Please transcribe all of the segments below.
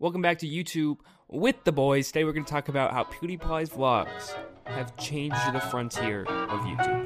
Welcome back to YouTube with the boys. Today we're going to talk about how PewDiePie's vlogs have changed the frontier of YouTube.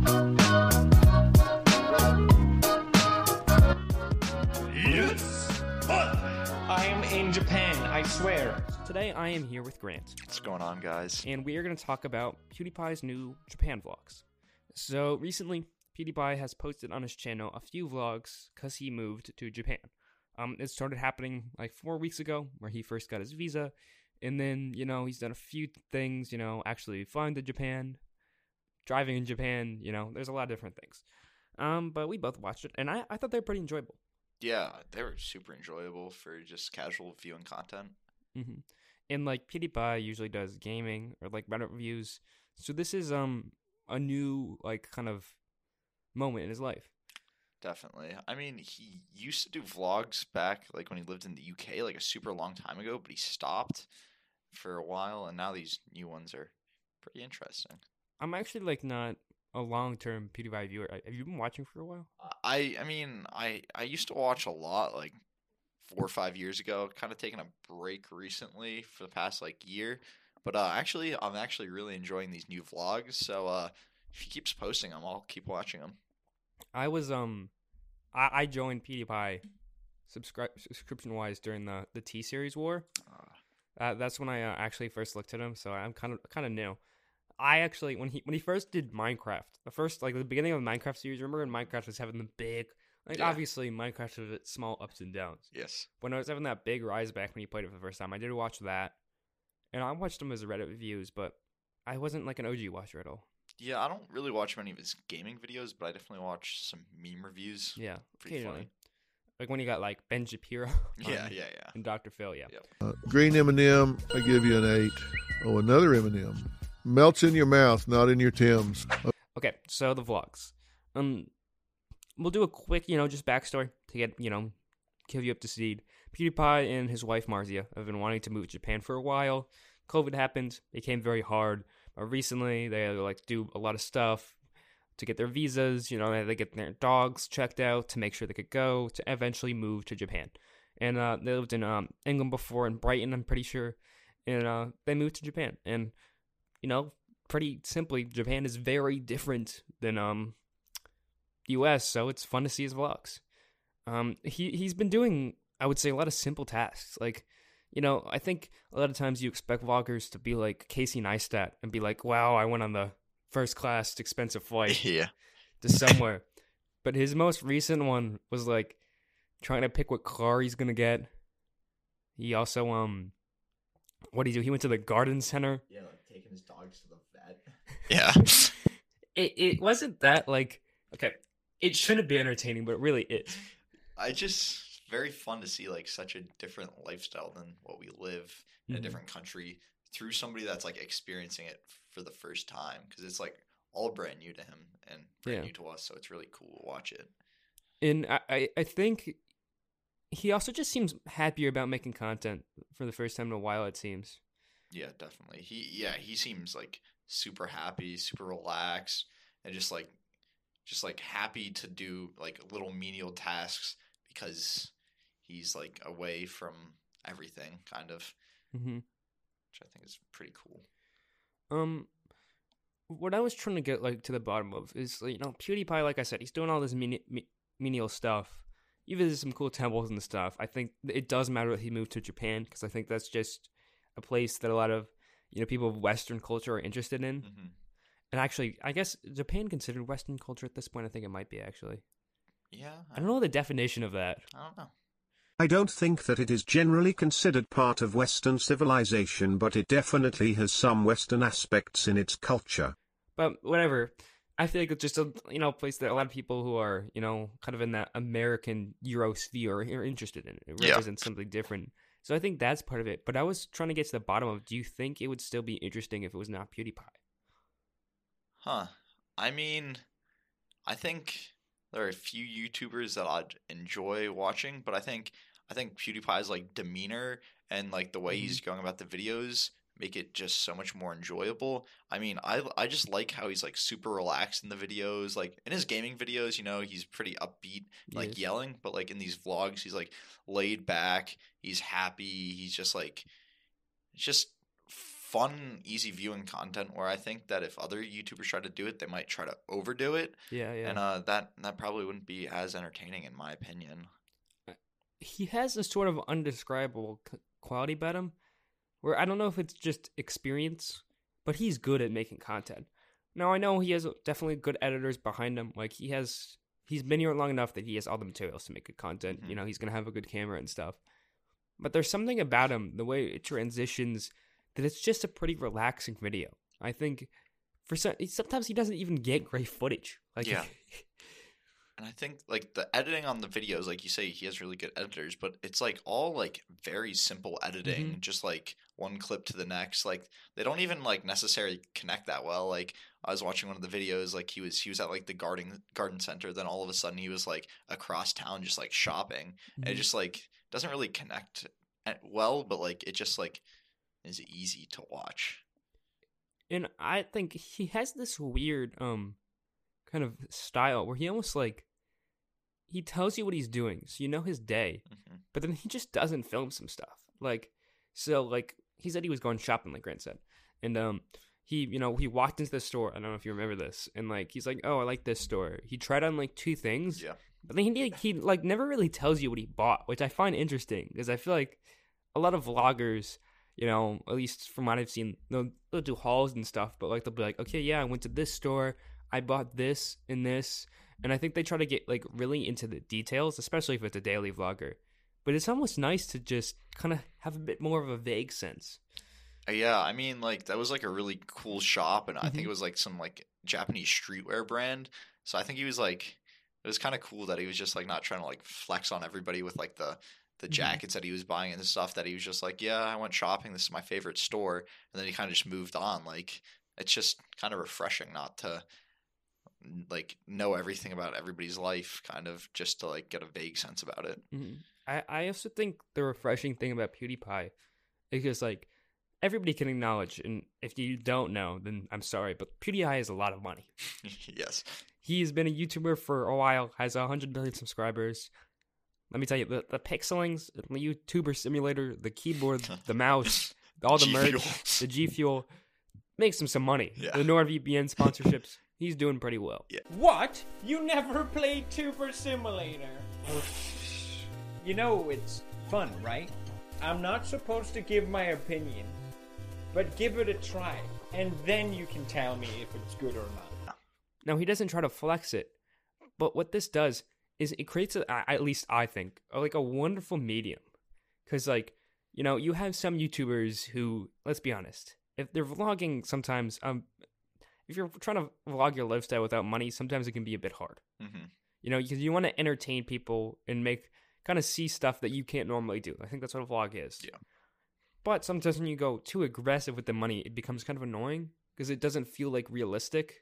Yes! I am in Japan, I swear. Today I am here with Grant. What's going on, guys? And we are going to talk about PewDiePie's new Japan vlogs. So recently, PewDiePie has posted on his channel a few vlogs because he moved to Japan. It started happening like 4 weeks ago where he first got his visa. And then, he's done a few things, actually flying to Japan, driving in Japan, there's a lot of different things. But we both watched it and I thought they were pretty enjoyable. Yeah, they were super enjoyable for just casual viewing content. Mm-hmm. And like PewDiePie usually does gaming or like Reddit reviews. So this is a new like kind of moment in his life. Definitely. I mean, he used to do vlogs back like when he lived in the UK like a super long time ago, but he stopped for a while and now these new ones are pretty interesting. I'm actually like not a long-term PewDiePie viewer. Have you been watching for a while? I mean, I used to watch a lot like 4 or 5 years ago. Kind of taken a break recently for the past like year, but actually, I'm actually really enjoying these new vlogs. So if he keeps posting them, I'll keep watching them. I was I joined PewDiePie subscription wise during the T-Series war. That's when I actually first looked at him. So I'm kind of new. I actually when he first did Minecraft, the beginning of the Minecraft series. Remember when Minecraft was having the big, obviously Minecraft was its small ups and downs. Yes. When I was having that big rise back when he played it for the first time, I did watch that, and I watched him as Reddit reviews, but I wasn't like an OG watcher at all. Yeah, I don't really watch many of his gaming videos, but I definitely watch some meme reviews. Yeah, Pretty occasionally. funny. Like when you got like Ben Shapiro. Yeah. And Dr. Phil, yeah. Yep. Green M&M, I give you an 8. Oh, another M&M. Melts in your mouth, not in your Timbs. Okay, so the vlogs. We'll do a quick, just backstory to get, give you up to speed. PewDiePie and his wife Marzia have been wanting to move to Japan for a while. COVID happened. It became very hard. But recently, they do a lot of stuff to get their visas. They had to get their dogs checked out to make sure they could go to eventually move to Japan. And they lived in England before, in Brighton, I'm pretty sure. And they moved to Japan. And, pretty simply, Japan is very different than US, so it's fun to see his vlogs. He's been doing, I would say, a lot of simple tasks. Like, I think a lot of times you expect vloggers to be like Casey Neistat and be like, wow, I went on the first class expensive flight Yeah. to somewhere. But his most recent one was like trying to pick what car he's going to get. He also, what did he do? He went to the garden center. Yeah, like taking his dogs to the vet. Yeah. It wasn't that like, okay, it shouldn't be entertaining, but it really is. Very fun to see like such a different lifestyle than what we live in a different country through somebody that's like experiencing it for the first time, because it's like all brand new to him and brand new to us, so it's really cool to watch it. And I think he also just seems happier about making content for the first time in a while, it seems. Yeah, definitely. He seems like super happy, super relaxed, and just like happy to do like little menial tasks because he's like away from everything, kind of, which I think is pretty cool. What I was trying to get like to the bottom of is, PewDiePie, like I said, he's doing all this menial stuff. He visited some cool temples and stuff. I think it does matter that he moved to Japan, because I think that's just a place that a lot of people of Western culture are interested in. Mm-hmm. And actually, I guess Japan considered Western culture at this point. I think it might be, actually. Yeah. I don't know the definition of that. I don't know. I don't think that it is generally considered part of Western civilization, but it definitely has some Western aspects in its culture. But whatever. I feel like it's just a place that a lot of people who are, kind of in that American Eurosphere are interested in. It represents something different. So I think that's part of it. But I was trying to get to the bottom of, do you think it would still be interesting if it was not PewDiePie? Huh. I mean, I think there are a few YouTubers that I'd enjoy watching, but I think PewDiePie's like demeanor and like the way he's going about the videos make it just so much more enjoyable. I mean, I just like how he's like super relaxed in the videos. Like in his gaming videos, you know, he's pretty upbeat, like Yes. yelling, but like in these vlogs, he's like laid back, he's happy, he's just like it's just fun, easy viewing content where I think that if other YouTubers try to do it, they might try to overdo it. Yeah, yeah. And that probably wouldn't be as entertaining in my opinion. He has a sort of undescribable quality about him, where I don't know if it's just experience, but he's good at making content. Now I know he has definitely good editors behind him. Like he's been here long enough that he has all the materials to make good content. Mhm. You know, he's gonna have a good camera and stuff. But there's something about him, the way it transitions, that it's just a pretty relaxing video. I think sometimes he doesn't even get great footage. Like Yeah. And I think like the editing on the videos, like you say, he has really good editors, but it's like all like very simple editing, just like one clip to the next. Like they don't even like necessarily connect that well. Like I was watching one of the videos, like he was at like the garden center, then all of a sudden he was like across town just like shopping. And it just like doesn't really connect well, but like it just like is easy to watch. And I think he has this weird kind of style where he almost like he tells you what he's doing, so you know his day, Mhm. but then he just doesn't film some stuff. Like he said he was going shopping, like Grant said, and he walked into the store. I don't know if you remember this, and like he's like, oh, I like this store. He tried on like 2 things, Yeah. but then he like never really tells you what he bought, which I find interesting because I feel like a lot of vloggers, you know, at least from what I've seen, they'll do hauls and stuff, but like they'll be like, okay, yeah, I went to this store, I bought this and this, and I think they try to get like really into the details, especially if it's a daily vlogger. But it's almost nice to just kind of have a bit more of a vague sense. Yeah, I mean, like that was like a really cool shop, and I think it was like some like Japanese streetwear brand. So I think he was like, it was kind of cool that he was just like not trying to like flex on everybody with like the jackets that he was buying and the stuff that he was just like, yeah, I went shopping. This is my favorite store, and then he kind of just moved on. Like it's just kind of refreshing not to like know everything about everybody's life, kind of just to like get a vague sense about it. Mm-hmm. I also think the refreshing thing about PewDiePie is just like everybody can acknowledge, and if you don't know, then I'm sorry, but PewDiePie has a lot of money. Yes. He's been a YouTuber for a while, has 100 million subscribers. Let me tell you, the pixelings, the YouTuber simulator, the keyboard, the mouse, all the merch, G-Fuel. the G Fuel, makes him some money. Yeah. The NordVPN sponsorships, he's doing pretty well. What? You never played Tuber Simulator? You know it's fun, right? I'm not supposed to give my opinion, but give it a try, and then you can tell me if it's good or not. Now, he doesn't try to flex it, but what this does is it creates, at least I think, like a wonderful medium. Because, like, you know, you have some YouTubers who, let's be honest, if they're vlogging sometimes, if you're trying to vlog your lifestyle without money, sometimes it can be a bit hard. Mm-hmm. You know, because you want to entertain people and kind of see stuff that you can't normally do. I think that's what a vlog is. Yeah. But sometimes when you go too aggressive with the money, it becomes kind of annoying because it doesn't feel like realistic.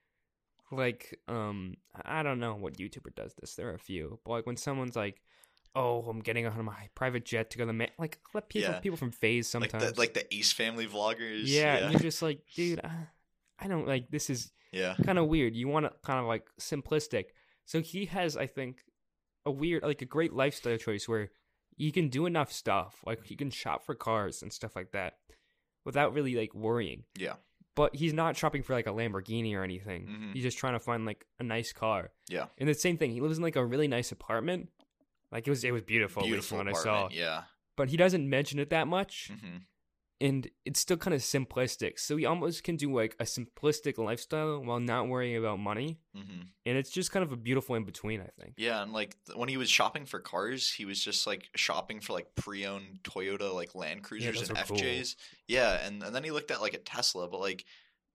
Like, I don't know what YouTuber does this. There are a few, but like when someone's like, "Oh, I'm getting on my private jet to go to the like let people from FaZe sometimes, like the Ace Family vloggers. yeah, and you're just like, dude, I don't like this is yeah. kind of weird. You want to kind of like simplistic. So he has, I think, a great lifestyle choice where you can do enough stuff. Like you can shop for cars and stuff like that without really like worrying. Yeah. But he's not shopping for like a Lamborghini or anything. Mhm. He's just trying to find like a nice car. Yeah. And the same thing, he lives in like a really nice apartment. Like it was beautiful, at least Beautiful from what I saw. apartment. Yeah. But he doesn't mention it that much. Mm-hmm. And it's still kind of simplistic. So he almost can do like a simplistic lifestyle while not worrying about money. Mm-hmm. And it's just kind of a beautiful in between, I think. Yeah, and like when he was shopping for cars, he was just like shopping for like pre-owned Toyota like Land Cruisers those and are cool. FJs. Yeah, and then he looked at like a Tesla, but like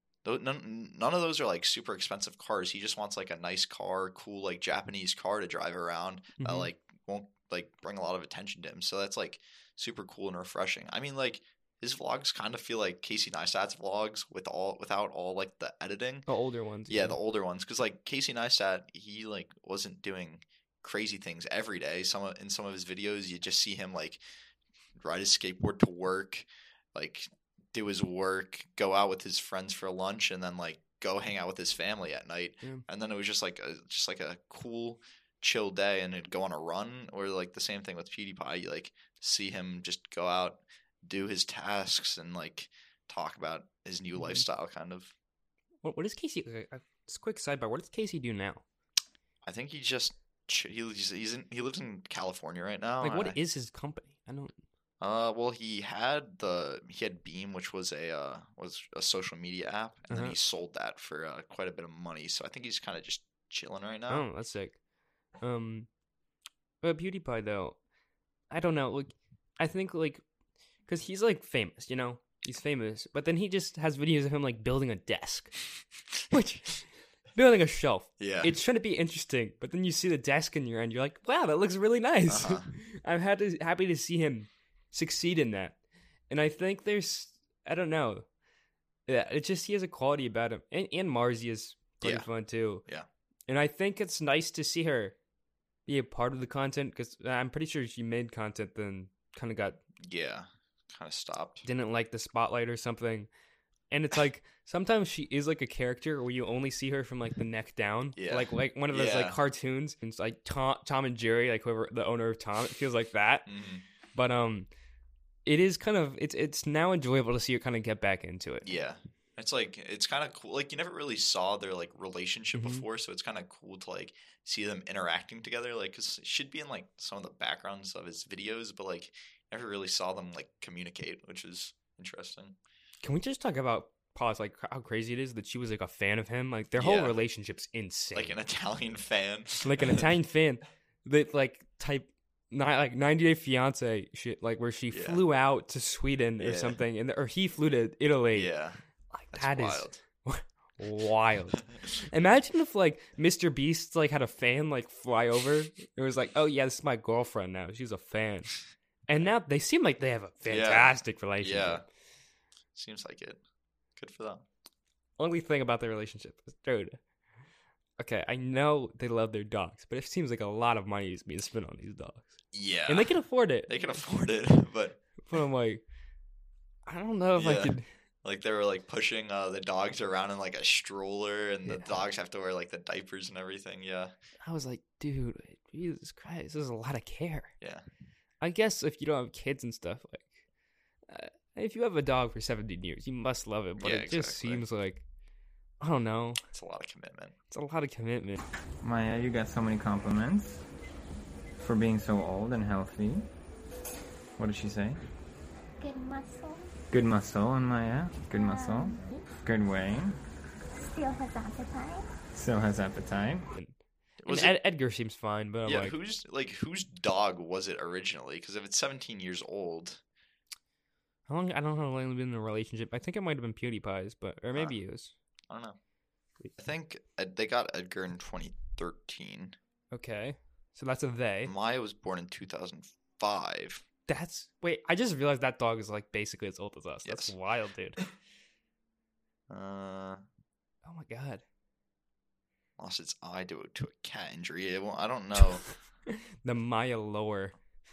none of those are like super expensive cars. He just wants like a nice car, cool like Japanese car to drive around that Mhm. like won't like bring a lot of attention to him. So that's like super cool and refreshing. I mean, like his vlogs kind of feel like Casey Neistat's vlogs without all like the editing. The older ones. Yeah, the older ones, because like Casey Neistat, he like wasn't doing crazy things every day. In some of his videos, you just see him like ride his skateboard to work, like do his work, go out with his friends for lunch, and then like go hang out with his family at night. Yeah. And then it was just like a cool, chill day, and it'd go on a run. Or like the same thing with PewDiePie. You like see him just go out, do his tasks, and like talk about his new lifestyle, kind of. What is Casey? Just a quick sidebar. What does Casey do now? I think he just he lives in California right now. Like, what is his company? I don't. Well, he had Beam, which was a social media app, and then he sold that for quite a bit of money. So I think he's kind of just chilling right now. Oh, that's sick. But PewDiePie though, I don't know. Like, I think like, cause he's like famous, you know, he's famous, but then he just has videos of him like building a desk, which building a shelf. Yeah, it's trying to be interesting, but then you see the desk in your end, you're like, wow, that looks really nice. I'm happy to see him succeed in that, and I think I don't know, yeah, it just he has a quality about him, and Marzi is pretty fun too. Yeah, and I think it's nice to see her be a part of the content, because I'm pretty sure she made content then kind of got kind of stopped, didn't like the spotlight or something, and it's like sometimes she is like a character where you only see her from like the neck down, like one of those like cartoons. It's like Tom and Jerry, like whoever the owner of Tom, it feels like that. But it is kind of it's now enjoyable to see her kind of get back into it. Yeah, it's kind of cool. Like you never really saw their like relationship before, so it's kind of cool to like see them interacting together. Like, cause it should be in like some of the backgrounds of his videos, but like never really saw them like communicate, which is interesting. Can we just talk about Pause, like how crazy it is that she was like a fan of him? Like their whole relationship's insane. Like an Italian fan. Like an Italian fan that like like 90 Day Fiance shit, like where she flew out to Sweden or something, or he flew to Italy. Yeah, like that is wild. Imagine if like Mr. Beast like had a fan like fly over. It was like, oh yeah, this is my girlfriend now. She's a fan, and now they seem like they have a fantastic relationship. Yeah, seems like it. Good for them. Only thing about their relationship is, dude. Okay, I know they love their dogs, but it seems like a lot of money is being spent on these dogs. Yeah. And they can afford it. They can afford it, but I'm like, I don't know if I could. Like they were like pushing the dogs around in like a stroller, and the dogs have to wear like the diapers and everything. Yeah. I was like, dude, Jesus Christ, this is a lot of care. Yeah. I guess if you don't have kids and stuff, like, if you have a dog for 17 years, you must love it. But it just seems like, I don't know. It's a lot of commitment. It's a lot of commitment. Maya, you got so many compliments for being so old and healthy. What did she say? Good muscle. Good muscle, and Maya. Good muscle. Good weight. Still has appetite. Still has appetite. Edgar seems fine, but I'm whose dog was it originally? Because if it's 17 years old. I don't know how long they've been in a relationship. I think it might have been PewDiePie's, or maybe it was. I don't know. I think they got Edgar in 2013. Okay. So that's a they. Maya was born in 2005. Wait, I just realized that dog is like basically as old as us. Yes. That's wild, dude. Oh my god. Lost its eye to a cat injury. I don't know. The Maya lore.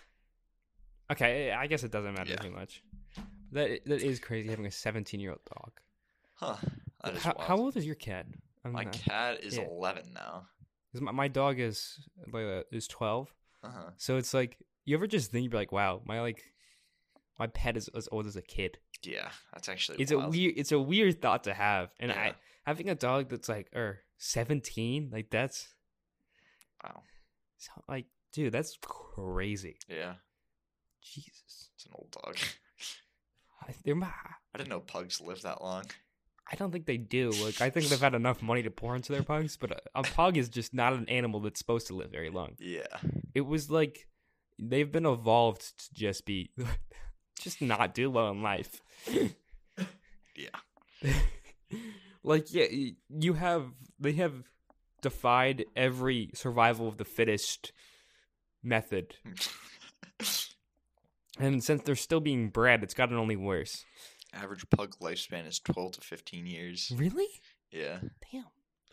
Okay, I guess it doesn't matter too much. That is crazy having a 17-year-old dog. Huh. That is wild. How old is your cat? My cat is 11 now. My dog is 12. Uh-huh. So it's like, you ever just think, you'd be like, wow, my pet is as old as a kid. Yeah, that's actually wild. It's a weird thought to have. And having a dog that's like 17, like that's wow. So, like, dude, that's crazy. Yeah. Jesus. It's an old dog. I didn't know pugs live that long. I don't think they do. Like, I think they've had enough money to pour into their pugs, but a pug is just not an animal that's supposed to live very long. Yeah. It was like they've been evolved to just not do well in life. Yeah. Like, yeah, they have defied every survival of the fittest method. And since they're still being bred, it's gotten only worse. Average pug lifespan is 12 to 15 years. Really? Yeah. Damn.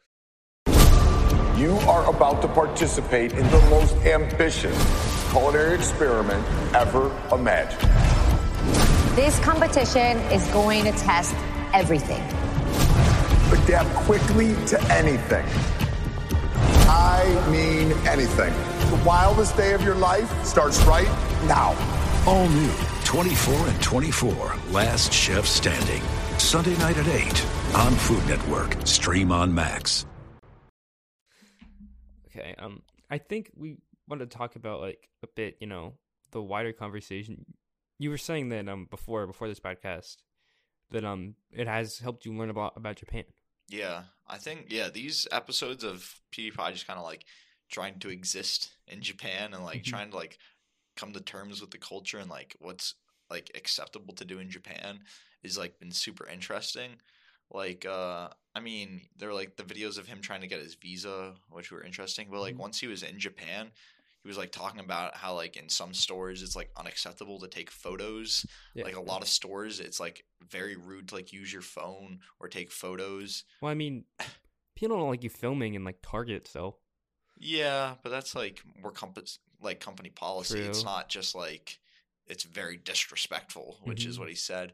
You are about to participate in the most ambitious culinary experiment ever imagined. This competition is going to test everything. Adapt quickly to anything. I mean anything. The wildest day of your life starts right now. All new 24 and 24 Last Chef Standing. Sunday night at 8 on Food Network. Stream on Max. Okay, I think we want to talk about like a bit, the wider conversation. You were saying that before this podcast that it has helped you learn about Japan. Yeah, I think these episodes of PewDiePie just kind of like trying to exist in Japan and like trying to like come to terms with the culture and like what's like acceptable to do in Japan is like been super interesting. Like I mean, there were like the videos of him trying to get his visa, which were interesting, but like once he was in Japan, he was like talking about how like in some stores it's like unacceptable to take photos. Yeah. Like a lot of stores it's like very rude to like use your phone or take photos. Well, I mean, people don't like you filming in like Target, so. Yeah, but that's like more company policy. True. It's not just like it's very disrespectful, which is what he said.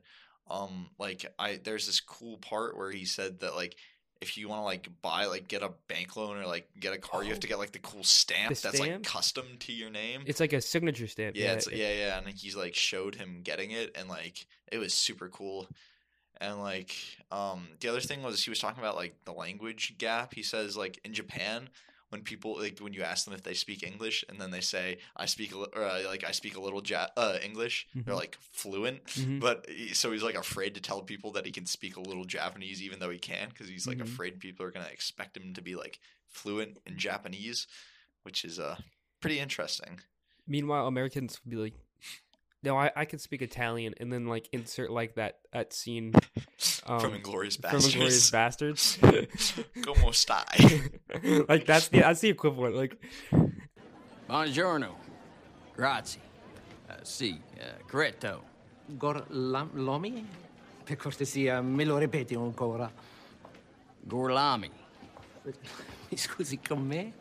There's this cool part where he said that like if you want to like buy like get a bank loan or like get a car, you have to get like the cool stamp that's like custom to your name. It's like a signature stamp. Yeah, and he's like showed him getting it and like it was super cool. And like the other thing was he was talking about like the language gap. He says like in Japan when people like when you ask them if they speak English and then they say I speak a little English, they're like fluent. But so he's like afraid to tell people that he can speak a little Japanese even though he can because he's like afraid people are gonna expect him to be like fluent in Japanese, which is pretty interesting. Meanwhile, Americans would be like, no, I can speak Italian, and then like insert like that scene from Inglourious Basterds. Como stai? Like that's the equivalent. Like, buongiorno, grazie, sì, corretto. Gorlami? Per cortesia, me lo ripeti ancora? Gorlami. Mi scusi con me?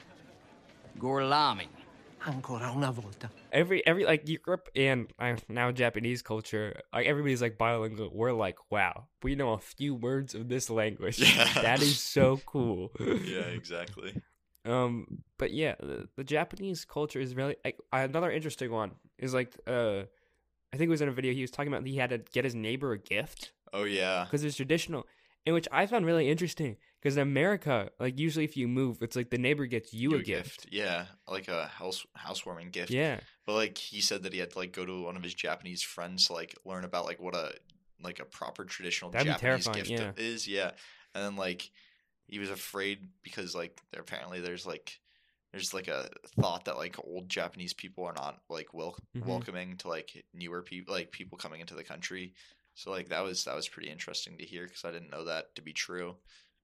Gorlami. Ancora una volta. Every like Europe and now Japanese culture, like everybody's like bilingual. We're like, wow, we know a few words of this language. Yeah. That is so cool. Yeah, exactly. But yeah, the Japanese culture is really like another interesting one. Is like I think it was in a video he was talking about he had to get his neighbor a gift. Oh yeah, because it's traditional, in which I found really interesting. Because in America, like usually if you move, it's like the neighbor gets you a gift. Yeah, like a housewarming gift. Yeah. But like he said that he had to like go to one of his Japanese friends to like learn about like what a proper traditional Japanese gift is. Yeah. And then like he was afraid because like apparently there's like a thought that like old Japanese people are not like welcoming to like newer people, like people coming into the country. So like that was pretty interesting to hear because I didn't know that to be true.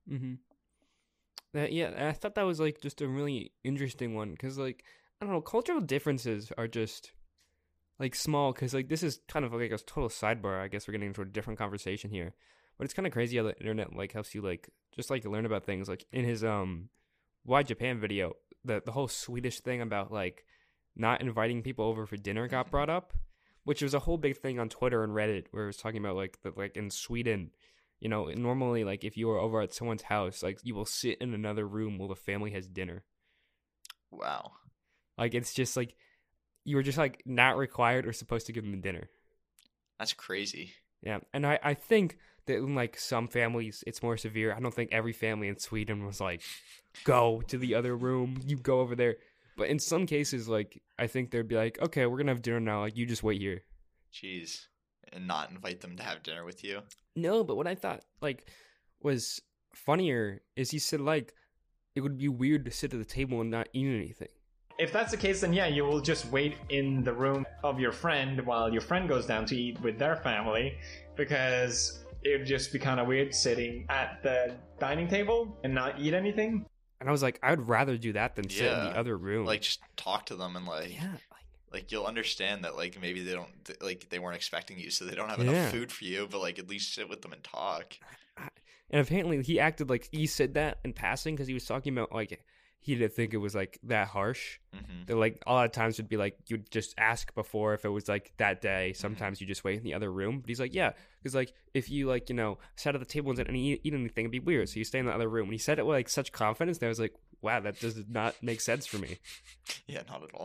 Yeah, I thought that was like just a really interesting one because like I don't know, cultural differences are just like small because like this is kind of like a total sidebar. I guess we're getting into a different conversation here, but it's kind of crazy how the internet like helps you like just like learn about things. Like in his Why Japan video, the whole Swedish thing about like not inviting people over for dinner got brought up, which was a whole big thing on Twitter and Reddit where it was talking about like that like in Sweden. You know, normally, like, if you are over at someone's house, like, you will sit in another room while the family has dinner. Wow. Like, it's just, like, you were just, like, not required or supposed to give them dinner. That's crazy. Yeah, and I think that in, like, some families, it's more severe. I don't think every family in Sweden was, like, go to the other room, you go over there. But in some cases, like, I think they'd be like, okay, we're going to have dinner now. Like, you just wait here. Jeez. And not invite them to have dinner with you? No, but what I thought, like, was funnier is he said, like, it would be weird to sit at the table and not eat anything. If that's the case, then yeah, you will just wait in the room of your friend while your friend goes down to eat with their family, because it would just be kind of weird sitting at the dining table and not eat anything. And I was like, I would rather do that than sit in the other room. Like, just talk to them and, like... Yeah. Like, you'll understand that, like, maybe they don't, like, they weren't expecting you, so they don't have enough food for you, but, like, at least sit with them and talk. And apparently he acted like he said that in passing because he was talking about, like, he didn't think it was like that harsh. Mhm. They're like a lot of times would be like you'd just ask before if it was like that day. Sometimes you just wait in the other room. But he's like, yeah, because like if you like sat at the table and didn't eat anything, it'd be weird. So you stay in the other room. And he said it with like such confidence that I was like, wow, that does not make sense for me. Yeah, not at all.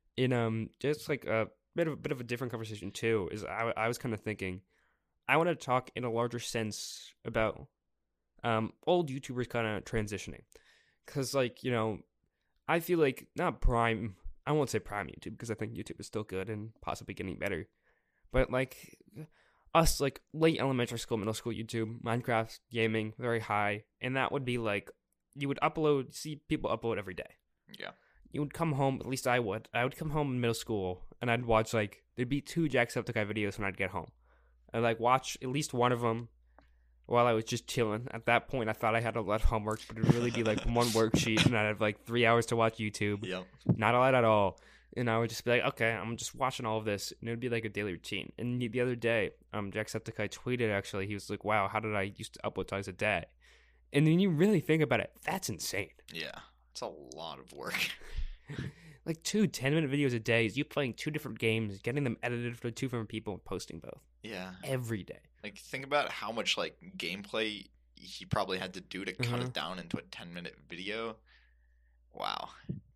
In just like a bit of a different conversation too is I was kind of thinking I want to talk in a larger sense about old YouTubers kind of transitioning. Because, like, I feel like, not prime, I won't say prime YouTube, because I think YouTube is still good and possibly getting better. But, like, us, like, late elementary school, middle school YouTube, Minecraft, gaming, very high. And that would be, like, you would see people upload every day. Yeah. You would come home, at least I would. I would come home in middle school, and I'd watch, like, there'd be 2 Jacksepticeye videos when I'd get home. I'd, like, watch at least one of them while I was just chilling. At that point, I thought I had a lot of homework, but it would really be like one worksheet, and I'd have like 3 hours to watch YouTube. Yep. Not a lot at all. And I would just be like, okay, I'm just watching all of this, and it would be like a daily routine. And the other day, Jacksepticeye tweeted, actually, he was like, wow, how did I used to upload twice a day? And then you really think about it, that's insane. Yeah, it's a lot of work. Like 2 10-minute videos a day is you playing 2 different games, getting them edited for 2 different people, and posting both. Yeah. Every day. Like, think about how much, like, gameplay he probably had to do to cut it down into a 10-minute video. Wow.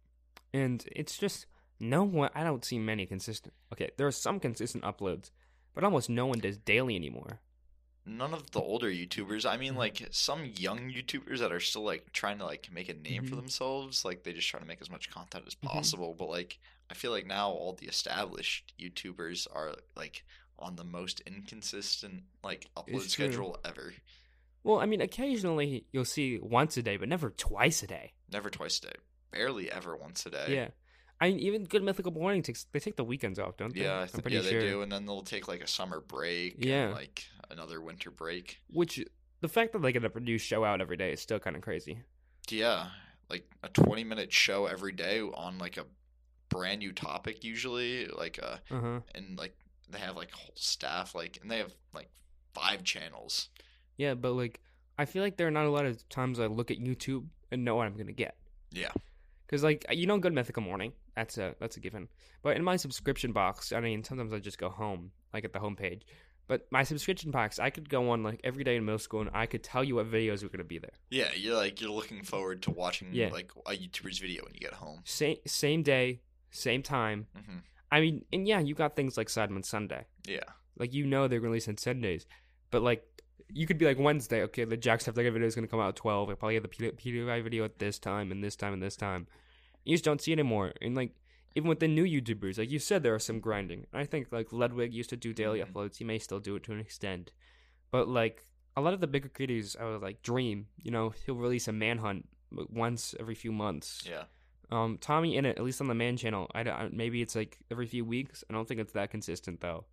And it's just, I don't see many consistent. Okay, there are some consistent uploads, but almost no one does daily anymore. None of the older YouTubers. I mean, like, some young YouTubers that are still, like, trying to, like, make a name for themselves. Like, they just try to make as much content as possible. But, like, I feel like now all the established YouTubers are, like, on the most inconsistent, like, upload schedule ever. Well, I mean, occasionally you'll see once a day, but never twice a day. Never twice a day. Barely ever once a day. Yeah. I mean, even Good Mythical Morning they take the weekends off, don't they? Yeah, I'm pretty they sure. do, and then they'll take like a summer break, and like another winter break. Which the fact that they get a produced show out every day is still kind of crazy. Yeah, like a 20-minute show every day on like a brand new topic usually, like and like they have like whole staff, like, and they have like 5 channels. Yeah, but like I feel like there are not a lot of times I look at YouTube and know what I'm gonna get. Yeah. Because, like, Good Mythical Morning, that's a given. But in my subscription box, I mean, sometimes I just go home, like, at the homepage. But my subscription box, I could go on, like, every day in middle school, and I could tell you what videos are going to be there. Yeah, you're looking forward to watching, like, a YouTuber's video when you get home. Same day, same time. Mm-hmm. I mean, and yeah, you got things like Sidemen Sunday. Yeah. Like, they're going to release on Sundays. But, like, you could be like, Wednesday, okay, the Jacksepticeye video is going to come out at 12. I probably have the PewDiePie video at this time, and this time, and this time. You just don't see it anymore. And, like, even with the new YouTubers, like you said, there are some grinding. I think, like, Ludwig used to do daily uploads. He may still do it to an extent. But, like, a lot of the bigger creators, like, Dream, he'll release a Manhunt once every few months. Yeah. Tommy Innit, at least on the Man channel, maybe it's, like, every few weeks. I don't think it's that consistent, though.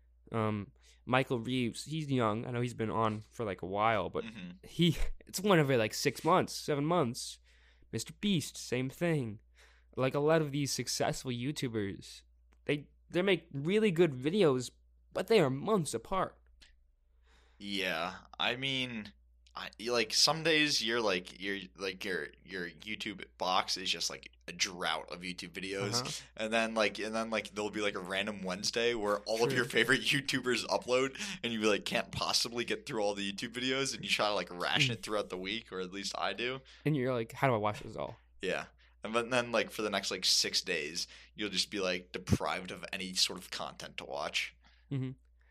Michael Reeves, he's young. I know he's been on for, like, a while, but it's one every, like, 6 months, 7 months. Mr. Beast, same thing. Like, a lot of these successful YouTubers, they make really good videos, but they are months apart. Yeah, I mean, like some days your YouTube box is just like a drought of YouTube videos, and then there'll be like a random Wednesday where all of your favorite YouTubers upload, and you like can't possibly get through all the YouTube videos, and you try to like ration it throughout the week, or at least I do. And you're like, how do I watch this all? Yeah. But then, like, for the next, like, 6 days, you'll just be, like, deprived of any sort of content to watch. Mm-hmm.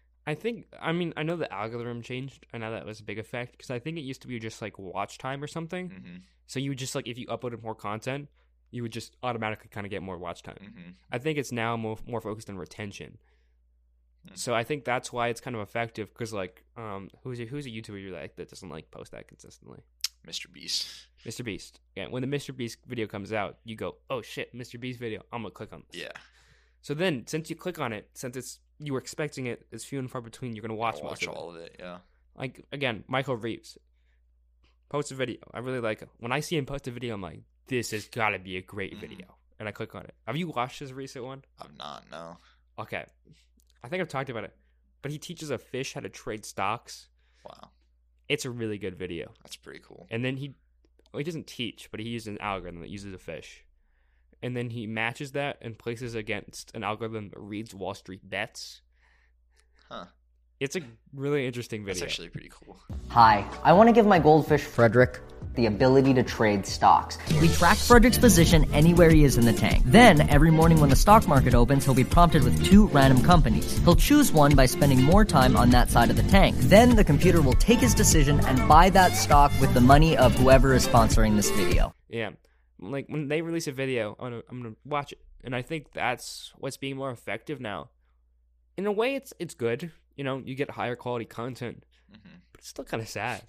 I know the algorithm changed. I know that was a big effect, because I think it used to be just, like, watch time or something. Mm-hmm. So you would just, like, if you uploaded more content, you would just automatically kind of get more watch time. Mm-hmm. I think it's now more focused on retention. Mm-hmm. So I think that's why it's kind of effective, because, like, who's a YouTuber you like that doesn't, like, post that consistently? Mr. Beast. Mr. Beast. Yeah, when the Mr. Beast video comes out, you go, oh shit, Mr. Beast video, I'm gonna click on this. Yeah. So then, since you click on it, since you were expecting it, it's few and far between, you're gonna watch all of it. Yeah. Like, again, Michael Reeves posts a video. I really like it. When I see him post a video, I'm like, this has gotta be a great video. And I click on it. Have you watched his recent one? I've not, no. Okay. I think I've talked about it. But he teaches a fish how to trade stocks. Wow. It's a really good video. That's pretty cool. And then he Well, he doesn't teach, but he uses an algorithm that uses a fish. And then he matches that and places against an algorithm that reads Wall Street bets. Huh. It's a really interesting video. That's actually pretty cool. Hi, I want to give my goldfish Frederick the ability to trade stocks. We track Frederick's position anywhere he is in the tank. Then, every morning when the stock market opens, he'll be prompted with 2 random companies. He'll choose one by spending more time on that side of the tank. Then, the computer will take his decision and buy that stock with the money of whoever is sponsoring this video. Yeah. Like, when they release a video, I'm gonna watch it. And I think that's what's being more effective now. In a way, it's good. You know, you get higher quality content. Mm-hmm. But it's still kind of sad.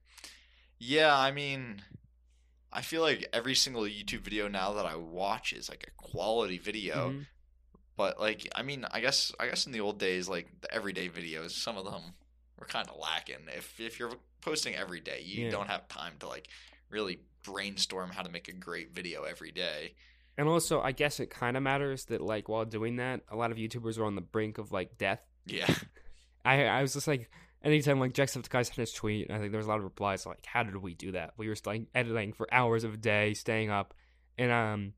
Yeah, I mean, I feel like every single YouTube video now that I watch is like a quality video. Mm-hmm. But like, I mean, I guess in the old days, like the everyday videos, some of them were kind of lacking. If you're posting every day, you don't have time to like really brainstorm how to make a great video every day. And also, I guess it kind of matters that like while doing that, a lot of YouTubers are on the brink of like death. Yeah. I was just like, anytime like Jacksepticeye sent his tweet, I think there was a lot of replies like, "How did we do that? We were like editing for hours of a day, staying up." And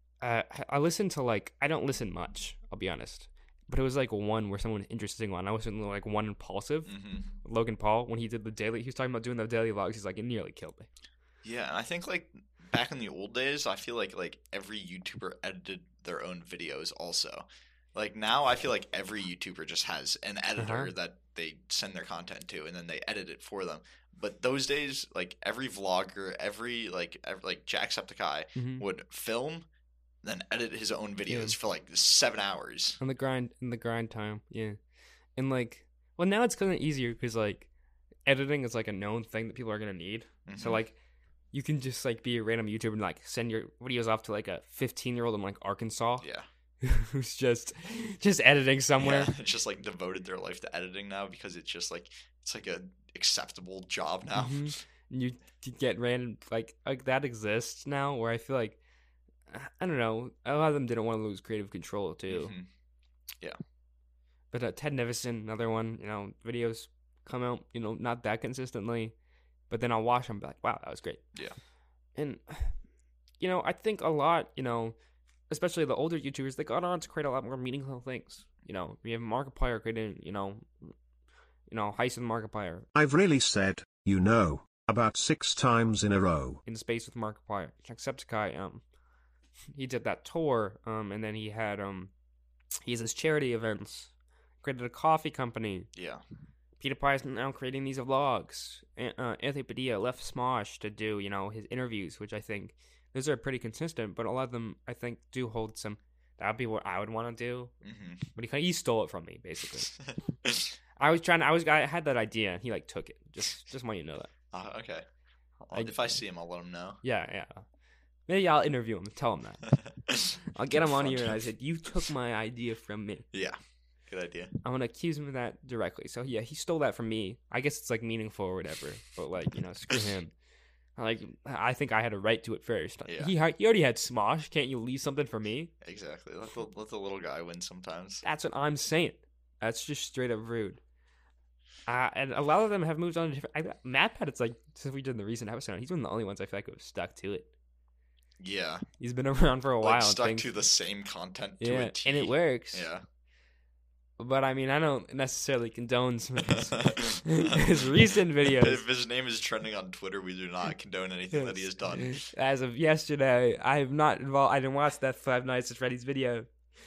I listened to like, I don't listen much, I'll be honest, but it was like one where someone interesting one. I listened to like one Impulsive, Logan Paul, when he did the daily. He was talking about doing the daily vlogs. He's like, it nearly killed me. Yeah, and I think like back in the old days, I feel like every YouTuber edited their own videos also. Like now I feel like every YouTuber just has an editor that they send their content to and then they edit it for them. But those days, like every vlogger, every Jacksepticeye would film, then edit his own videos for like 7 hours. In the grind time, yeah. And like, well, now it's kind of easier because like editing is like a known thing that people are gonna need. So like, you can just like be a random YouTuber and like send your videos off to like a 15-year-old in like Arkansas. Yeah. Who's just editing somewhere. Yeah, it's just like devoted their life to editing now because it's just like it's like a acceptable job now. You get random like that exists now where I feel like I don't know, a lot of them didn't want to lose creative control too. Yeah. But Ted Nevison, another one, you know, videos come out, you know, not that consistently, but then I'll watch them and be like, wow, that was great. Yeah. And you know, I think a lot, you know, especially the older YouTubers, they got on to create a lot more meaningful things. You know, we have Markiplier creating, you know, Heist with Markiplier. I've really said, you know, about 6 times in a row. In Space with Markiplier. Jacksepticeye, he did that tour, and then he had, he has his charity events, created a coffee company. Yeah. PewDiePie is now creating these vlogs. Anthony Padilla left Smosh to do, you know, his interviews, which I think those are pretty consistent, but a lot of them, I think, do hold some. That would be what I would want to do. But he stole it from me, basically. I had that idea, and he like took it. Just want you to know that. Okay. If I see him, I'll let him know. Yeah. Maybe I'll interview him and tell him that. I'll get him on here, and I said, "You took my idea from me." Yeah. Good idea. I'm gonna accuse him of that directly. So yeah, he stole that from me. I guess it's like meaningful or whatever. But like, you know, screw him. Like, I think I had a right to it first. Yeah. He already had Smosh. Can't you leave something for me? Exactly. Let the little guy win sometimes. That's what I'm saying. That's just straight up rude. And a lot of them have moved on to different. MatPat, it's like, since we did the recent episode, he's one of the only ones I feel like who have stuck to it. Yeah. He's been around for a while. Stuck to the same content to a T. And it works. Yeah. But I mean, I don't necessarily condone some of his recent videos. If his name is trending on Twitter, we do not condone anything that he has done. As of yesterday, I have not involved. I didn't watch that Five Nights at Freddy's video.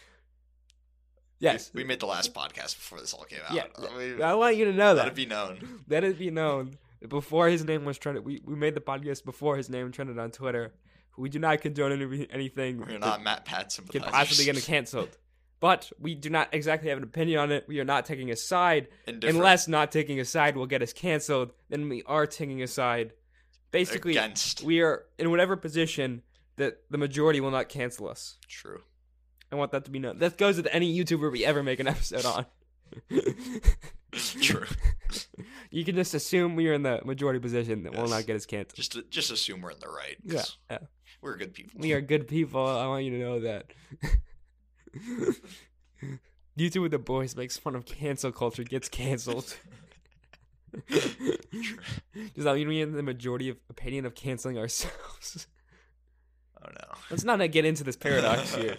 Yes, we made the last podcast before this all came out. Yeah, I want you to know that. Let it be known. Let it be known. Before his name was trended, we made the podcast before his name trended on Twitter. We do not condone anything. We're not MatPat sympathizers. Could possibly get canceled. But we do not exactly have an opinion on it. We are not taking a side. Unless not taking a side will get us canceled, then we are taking a side. Basically, we are in whatever position that the majority will not cancel us. True. I want that to be known. That goes with any YouTuber we ever make an episode on. True. You can just assume we are in the majority position that will not get us canceled. Just assume we're in the right. Yeah. We're good people. We are good people. I want you to know that. YouTube with the boys makes fun of cancel culture, gets canceled. Does that mean we have the majority of opinion of canceling ourselves? Oh no. Let's not get into this paradox here.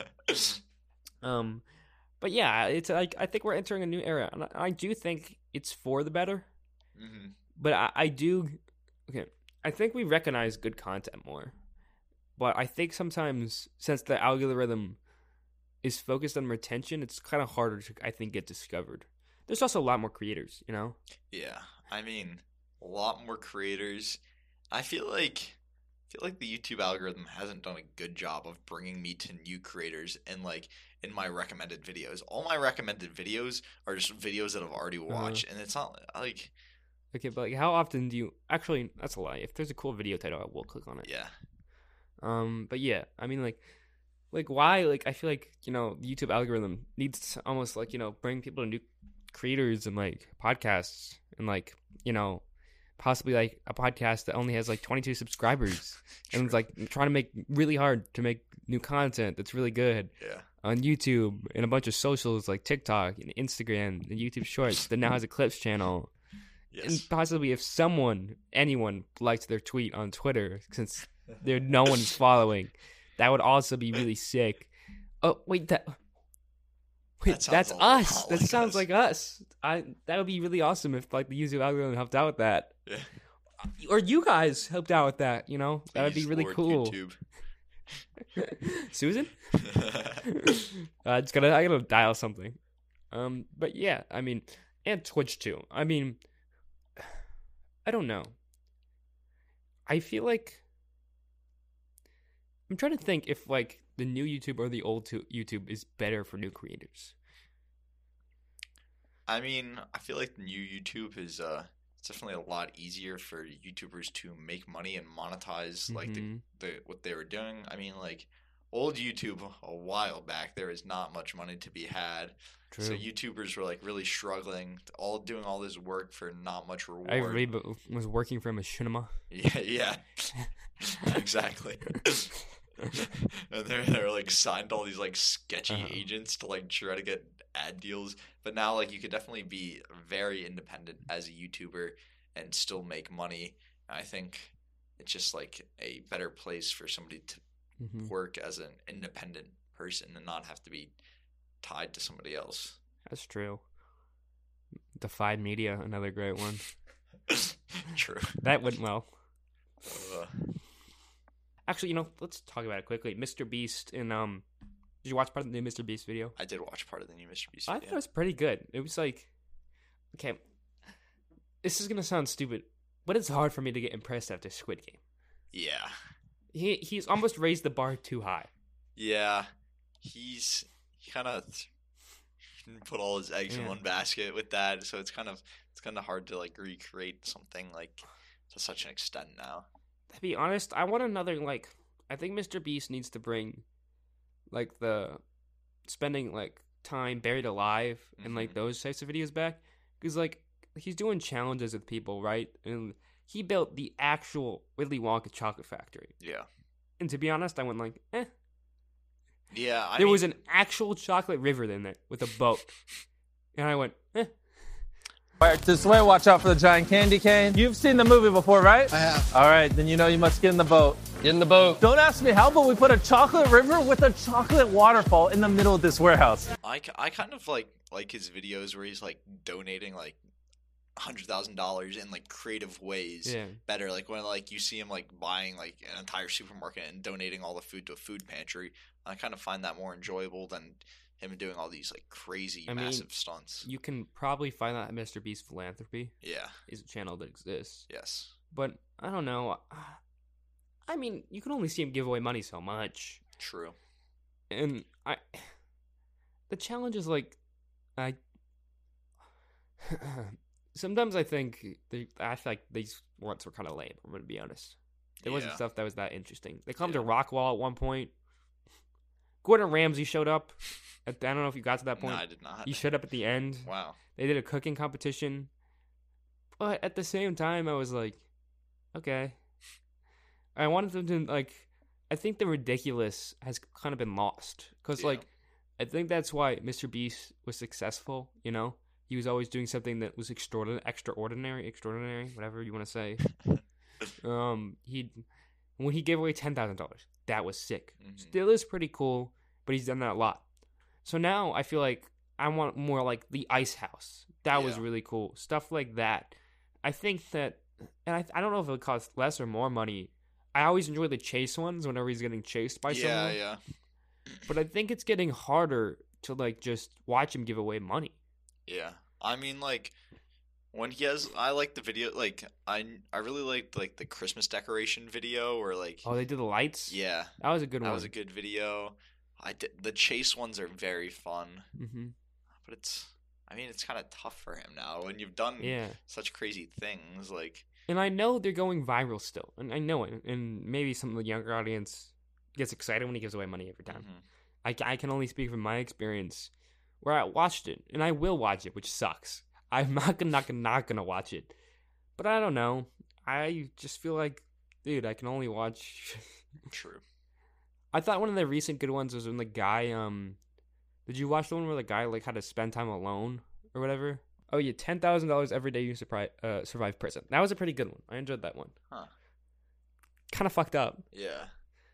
But yeah, it's like I think we're entering a new era, and I do think it's for the better. Mm-hmm. But I do. Okay, I think we recognize good content more. But I think sometimes, since the algorithm is focused on retention, it's kind of harder to, I think, get discovered. There's also a lot more creators, you know? Yeah, I mean, a lot more creators. I feel like the YouTube algorithm hasn't done a good job of bringing me to new creators and like in my recommended videos. All my recommended videos are just videos that I've already watched, and it's not like. Okay, but like, how often do you actually? That's a lie. If there's a cool video title, I will click on it. Yeah. But yeah, I mean, like why? Like, I feel like, you know, the YouTube algorithm needs to almost like, you know, bring people to new creators and like podcasts and like, you know, possibly like a podcast that only has like 22 subscribers and it's like trying to make really hard to make new content that's really good. Yeah. On YouTube and a bunch of socials like TikTok and Instagram and YouTube Shorts that now has a clips channel. Yes. And possibly if anyone liked their tweet on Twitter, since no one is following, that would also be really sick. Oh, wait, that's us. That sounds like us. That would be really awesome if like the YouTube algorithm helped out with that. Yeah. Or you guys helped out with that, you know? That would be really Lord cool. YouTube. Susan? I gotta dial something. But yeah, I mean, and Twitch too. I mean, I don't know. I feel like I'm trying to think if like the new YouTube or the old YouTube is better for new creators. I mean, I feel like the new YouTube is it's definitely a lot easier for YouTubers to make money and monetize like the what they were doing. I mean, like old YouTube a while back, there was not much money to be had. True. So YouTubers were like really struggling, doing all this work for not much reward. I was working for a machinima. Yeah, exactly. And they're like signed to all these like sketchy agents to like try to get ad deals. But now like you could definitely be very independent as a YouTuber and still make money. I think it's just like a better place for somebody to work as an independent person and not have to be tied to somebody else. That's true. Defy Media, another great one. True. That went well. Actually, you know, let's talk about it quickly. Mr. Beast in did you watch part of the new Mr. Beast video? I did watch part of the new Mr. Beast video. I thought it was pretty good. It was like, okay, this is gonna sound stupid, but it's hard for me to get impressed after Squid Game. Yeah. He's almost raised the bar too high. Yeah. He kind of put all his eggs in one basket with that, so it's kind of hard to like recreate something like to such an extent now. To be honest, I want another like. I think Mr. Beast needs to bring like the spending like time buried alive and like those types of videos back, because like he's doing challenges with people, right? And he built the actual Willy Wonka chocolate factory. Yeah. And to be honest, I went like, eh. Yeah, there was an actual chocolate river in there with a boat, and I went, eh. This way, watch out for the giant candy cane. You've seen the movie before, right? I have. All right, then you know you must get in the boat. Get in the boat. Don't ask me how, but we put a chocolate river with a chocolate waterfall in the middle of this warehouse. I kind of like his videos where he's like donating like $100,000 in like creative ways. Yeah. Better, like when like you see him like buying like an entire supermarket and donating all the food to a food pantry. I kind of find that more enjoyable than him doing all these like crazy massive stunts. You can probably find that at Mr. Beast Philanthropy. Yeah. Is a channel that exists. Yes. But I don't know. I mean, you can only see him give away money so much. True. And the challenge is like, sometimes I think I feel like these ones were kind of lame. I'm gonna be honest. There wasn't stuff that was that interesting. They come to Rockwall at one point. Gordon Ramsay showed up. I don't know if you got to that point. No, I did not. He showed up at the end. Wow. They did a cooking competition. But at the same time, I was like, okay. I wanted them to, like, I think the ridiculous has kind of been lost. Because, like, I think that's why Mr. Beast was successful, you know? He was always doing something that was extraordinary, whatever you want to say. When he gave away $10,000, that was sick. Still is pretty cool, but he's done that a lot. So now I feel like I want more like the Ice House. That was really cool. Stuff like that. I think that, and I don't know if it would cost less or more money. I always enjoy the chase ones whenever he's getting chased by someone. Yeah. But I think it's getting harder to like just watch him give away money. Yeah. I mean, like, when he has, I like the video, like, I really liked, like, the Christmas decoration video, or, like... Oh, they did the lights? Yeah. That was a good one. That was a good video. The chase ones are very fun. Mm-hmm. But it's kind of tough for him now, when you've done such crazy things, like... And I know they're going viral still, and I know it, and maybe some of the younger audience gets excited when he gives away money every time. I can only speak from my experience, where I watched it, and I will watch it, which sucks. I'm not gonna watch it. But I don't know. I just feel like, dude, I can only watch... True. I thought one of the recent good ones was when the guy, did you watch the one where the guy, like, had to spend time alone, or whatever? Oh, yeah, $10,000 every day you survive prison. That was a pretty good one. I enjoyed that one. Huh. Kind of fucked up. Yeah.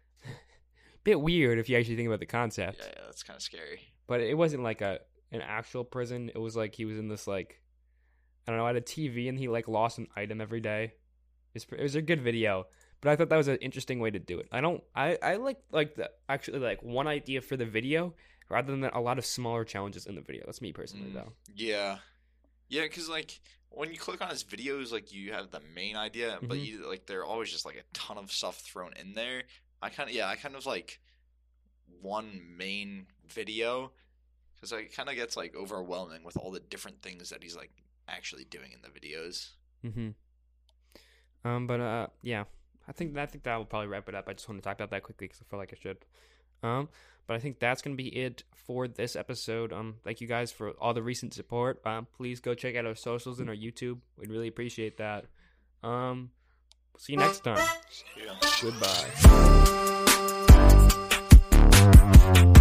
Bit weird if you actually think about the concept. Yeah, that's kind of scary. But it wasn't like an actual prison. It was like he was in this, like, I don't know, at a TV, and he, like, lost an item every day. It was a good video, but I thought that was an interesting way to do it. I like the actually, like, one idea for the video rather than a lot of smaller challenges in the video. That's me personally, though. Yeah. Yeah, because, like, when you click on his videos, like, you have the main idea, but you, like, there are always just, like, a ton of stuff thrown in there. I kind of like one main video, because it kind of gets, like, overwhelming with all the different things that he's, like, actually doing in the videos. Yeah, I think that will probably wrap it up. I just want to talk about that quickly because I feel like I should. But I think that's going to be it for this episode. Thank you guys for all the recent support. Please go check out our socials and our YouTube. We'd really appreciate that. See you next time. See ya. Goodbye.